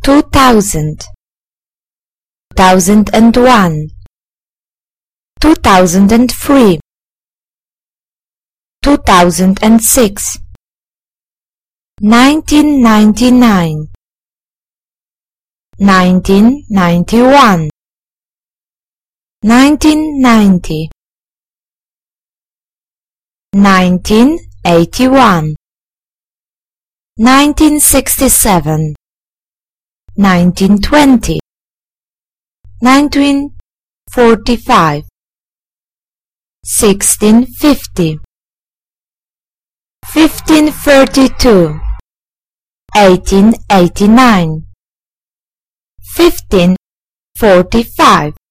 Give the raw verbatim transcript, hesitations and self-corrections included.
two thousand, two thousand and one, two thousand and three, two thousand and six, nineteen ninety-nine, nineteen ninety-one, nineteen ninety, nineteen eighty-one, nineteen sixty-seven, nineteen twenty, nineteen forty-five, sixteen fifty, fifteen thirty-two, eighteen eighty-nine, fifteen forty-five,